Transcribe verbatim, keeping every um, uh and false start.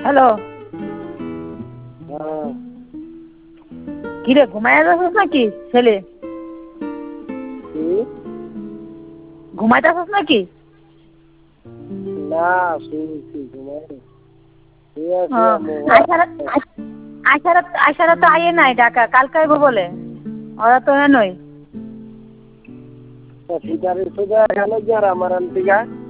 Hello, হ্যাঁ। কিরে ঘুমায় যাচ্ছিস নাকি ছেলে? কি? ঘুমাইতেছিস নাকি? না, শুনছি ঘুমাই। আয়সারা তো আইয়ে নাই ঢাকা, কালকে আইবো বলে। ওরা তো নয়। ঠিকারি সোজা গেল যার আমার আন্টিকা